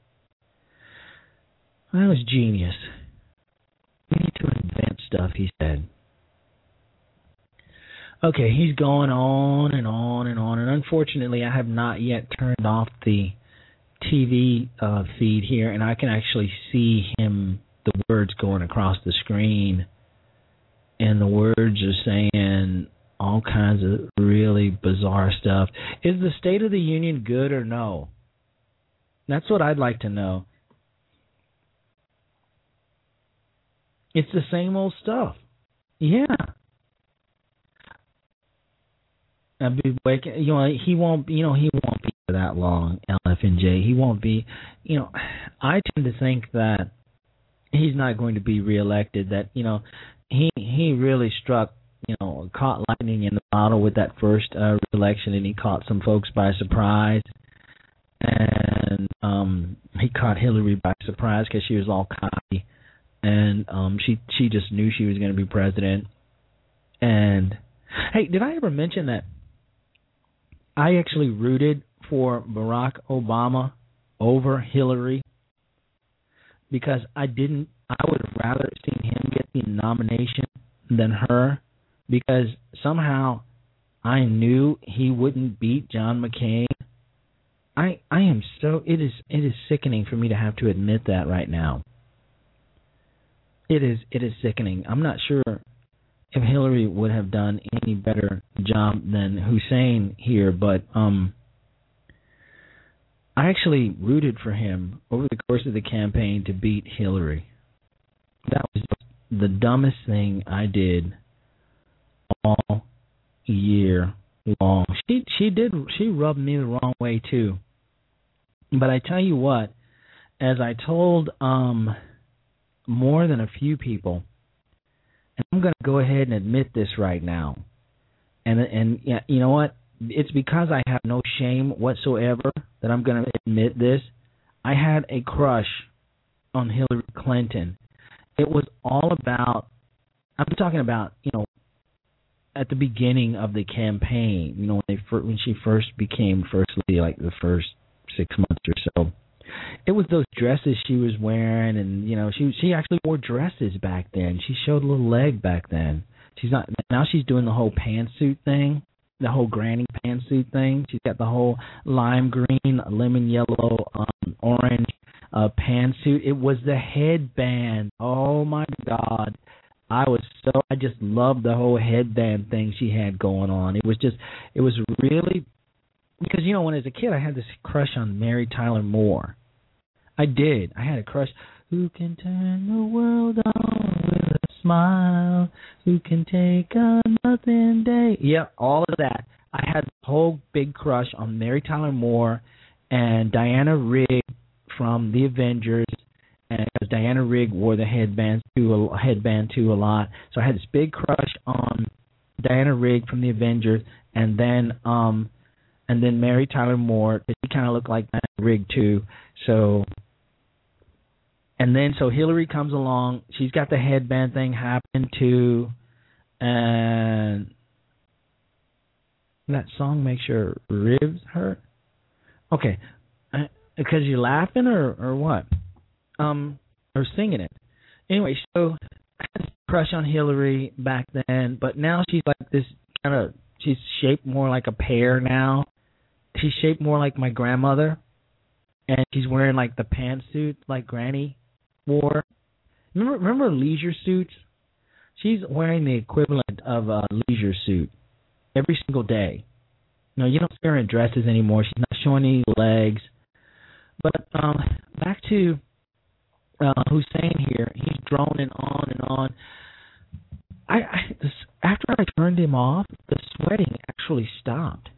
That was genius. We need to invent stuff, he said. Okay, he's going on and on and on, and unfortunately, I have not yet turned off the T V uh, feed here, and I can actually see him, the words going across the screen, and the words are saying all kinds of really bizarre stuff. Is the State of the Union good or no? That's what I'd like to know. It's the same old stuff. Yeah. I'd be waking, you know, he won't, you know, he won't be for that long, L F N J. He won't be, you know, I tend to think that he's not going to be reelected, that, you know, he he really struck, you know, caught lightning in the bottle with that first uh, reelection, and he caught some folks by surprise. And um, he caught Hillary by surprise because she was all cocky, and um, she she just knew she was going to be president. And hey, did I ever mention that I actually rooted for Barack Obama over Hillary because I didn't. I would have rather seen him get the nomination than her, because somehow I knew he wouldn't beat John McCain. I I am so it is it is sickening for me to have to admit that right now. It is it is sickening. I'm not sure if Hillary would have done any better job than Hussein here, but um, I actually rooted for him over the course of the campaign to beat Hillary. That was the dumbest thing I did all year long. She she did she rubbed me the wrong way too. But I tell you what, as I told um, more than a few people, and I'm going to go ahead and admit this right now. And and yeah, you know what? It's because I have no shame whatsoever that I'm going to admit this. I had a crush on Hillary Clinton. It was all about, I'm talking about, you know, at the beginning of the campaign, you know, when they fir- when she first became first lady, like the first six months or so. It was those dresses she was wearing, and you know, she she actually wore dresses back then. She showed a little leg back then. She's not now. She's doing the whole pantsuit thing, the whole granny pantsuit thing. She's got the whole lime green, lemon yellow, um, orange uh, pantsuit. It was the headband. Oh my God, I was so I just loved the whole headband thing she had going on. It was just it was really because you know when as a kid I had this crush on Mary Tyler Moore. I did. I had a crush. Who can turn the world on with a smile? Who can take a nothing day? Yeah, all of that. I had a whole big crush on Mary Tyler Moore and Diana Rigg from The Avengers. And because Diana Rigg wore the headband too, a headband too a lot, so I had this big crush on Diana Rigg from The Avengers, and then um, and then Mary Tyler Moore. She kind of looked like Diana Rigg too, so. And then, so Hillary comes along. She's got the headband thing happening too, and that song makes your ribs hurt. Okay, I, because you're laughing or or what? Um, or singing it. Anyway, so I had a crush on Hillary back then, but now she's like this kind of. She's shaped more like a pear now. She's shaped more like my grandmother, and she's wearing like the pantsuit like Granny wore. Remember, remember leisure suits? She's wearing the equivalent of a leisure suit every single day. No, you don't see her in dresses anymore. She's not showing any legs. But um, back to uh, Hussein here. He's droning on and on. I, I this, after I turned him off, the sweating actually stopped.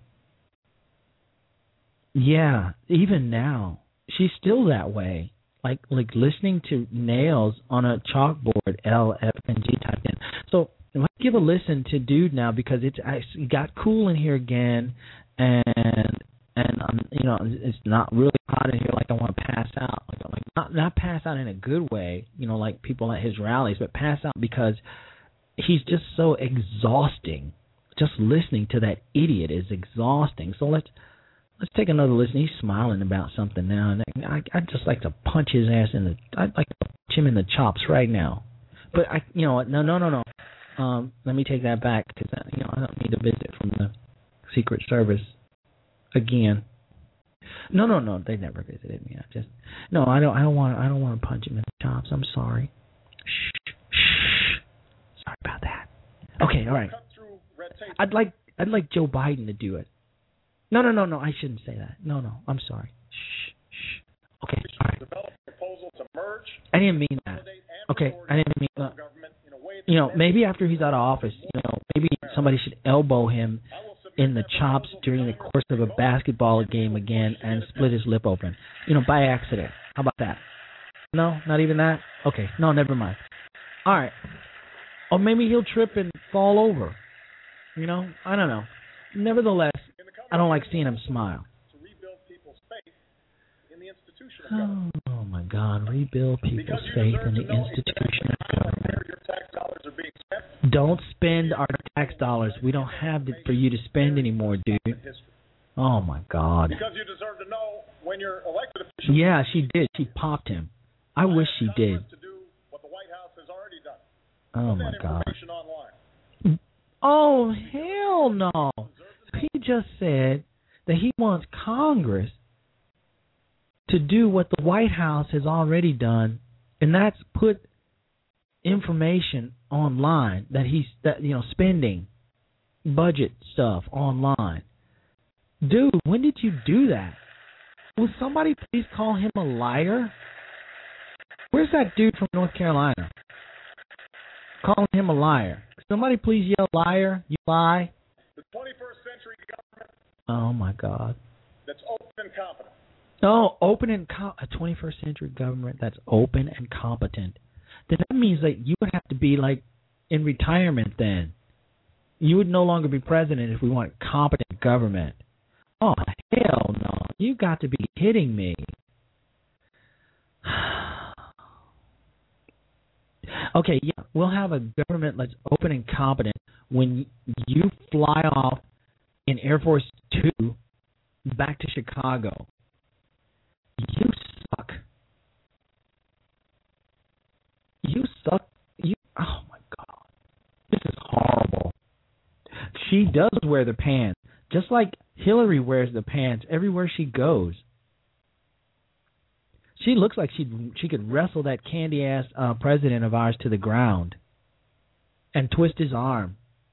Yeah, even now, she's still that way. Like like listening to nails on a chalkboard, L, F, and G typed in. So let's give a listen to Dude now because it's it got cool in here again, and and um, you know it's not really hot in here like I want to pass out. Like, like not not pass out in a good way, you know, like people at his rallies, but pass out because he's just so exhausting. Just listening to that idiot is exhausting. So let's. Let's take another listen. He's smiling about something now, and I, I'd just like to punch his ass in the. I'd like to punch him in the chops right now. But I, you know what? No, no, no, no. Um, let me take that back because you know I don't need a visit from the Secret Service again. No, no, no. They never visited me. I just no. I don't. I don't want. I don't want to punch him in the chops. I'm sorry. Shh. Shh. Sorry about that. Okay. All right. I'd like. I'd like Joe Biden to do it. No, no, no, no. I shouldn't say that. No, no. I'm sorry. Shh. Shh. Okay. All right. I didn't mean that. Okay. I didn't mean that. You know, maybe after he's out of office, you know, maybe somebody should elbow him in the chops during the course of a basketball game again and split his lip open. You know, by accident. How about that? No, not even that? Okay. No, never mind. All right. Or maybe he'll trip and fall over. You know, I don't know. Nevertheless, I don't like seeing him smile. Oh, oh my God, rebuild people's faith in the institution of government. Don't spend our tax dollars. We don't have it for you to spend anymore, dude. Oh my God. Because you deserve to know when you're elected official. Yeah, she did. She popped him. I wish she did. Oh my God. Oh, hell no. He just said that he wants Congress to do what the White House has already done, and that's put information online that he's, that you know, spending budget stuff online. Dude, when did you do that? Will somebody please call him a liar? Where's that dude from North Carolina? Calling him a liar. Somebody please yell liar. You lie. The twenty-first century government. Oh my God. That's open and competent. No, open and com- a twenty-first century government that's open and competent. Then that means that you would have to be like in retirement then. You would no longer be president if we want competent government. Oh, hell no. You got to be kidding me. Okay, yeah, we'll have a government that's open and competent when you fly off in Air Force Two back to Chicago. You suck. You suck. You. Oh my God, this is horrible. She does wear the pants, just like Hillary wears the pants everywhere she goes. She looks like she she could wrestle that candy ass uh, president of ours to the ground and twist his arm.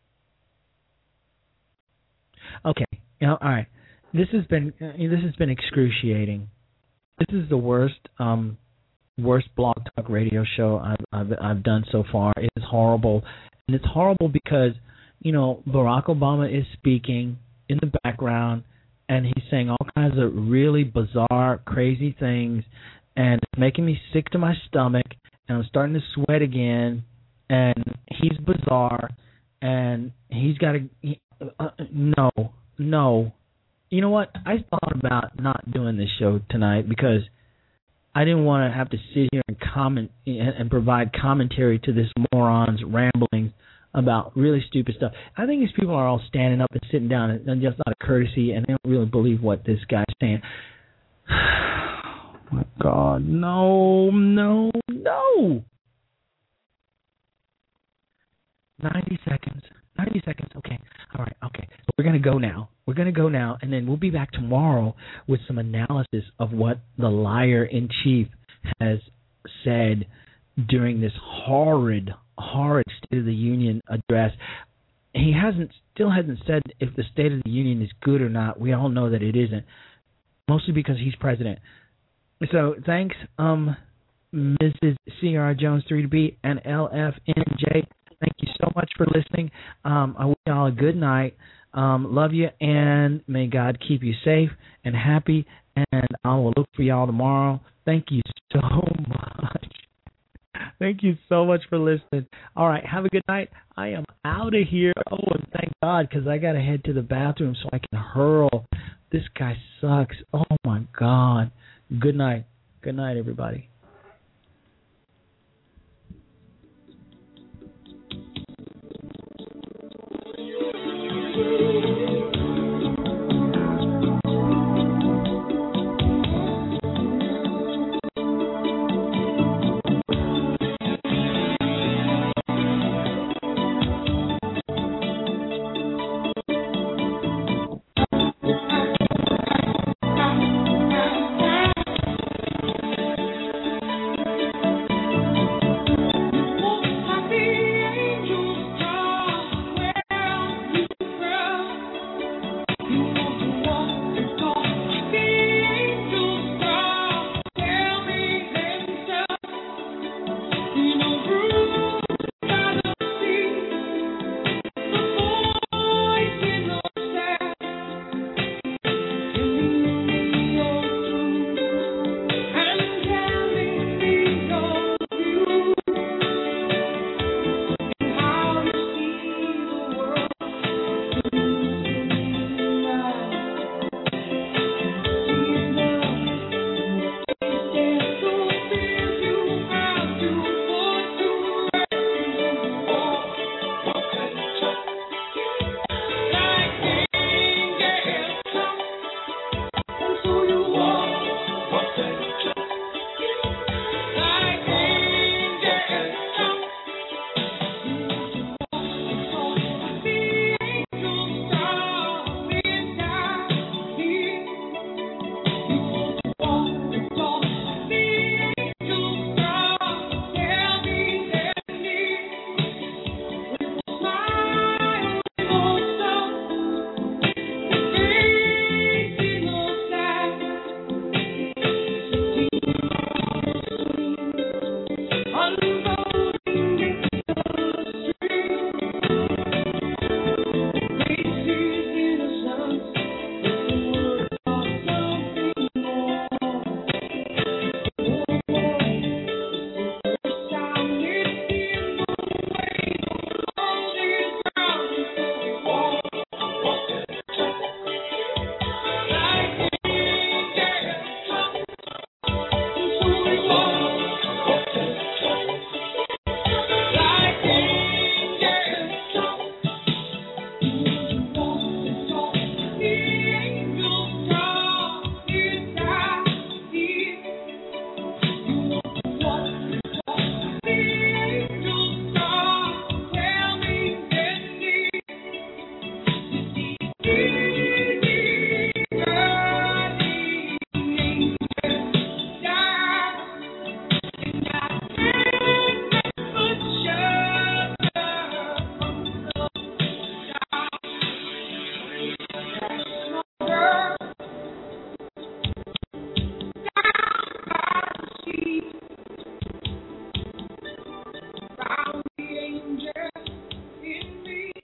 Okay, you know, all right. This has been uh, this has been excruciating. This is the worst um, worst Blog Talk Radio show I've, I've I've done so far. It is horrible, and it's horrible because you know Barack Obama is speaking in the background, and he's saying all kinds of really bizarre, crazy things, and it's making me sick to my stomach, and I'm starting to sweat again, and he's bizarre, and he's got to, he, uh, no, no. You know what? I thought about not doing this show tonight because I didn't want to have to sit here and comment and provide commentary to this moron's ramblings about really stupid stuff. I think these people are all standing up and sitting down and just out of courtesy, and they don't really believe what this guy's saying. Oh, my God. No, no, no. ninety seconds. ninety seconds. Okay. All right. Okay. So we're going to go now. We're going to go now, and then we'll be back tomorrow with some analysis of what the liar-in-chief has said during this horrid, horrid State of the Union address. He hasn't, still hasn't said if the State of the Union is good or not. We all know that it isn't, mostly because he's president. So thanks, um, Missus C R Jones three to B and L F N J. Thank you so much for listening. Um, I wish you all a good night. Um, love you, and may God keep you safe and happy. And I will look for y'all tomorrow. Thank you so much. Thank you so much for listening. All right, have a good night. I am out of here. Oh, and thank God, because I got to head to the bathroom so I can hurl. This guy sucks. Oh, my God. Good night. Good night, everybody.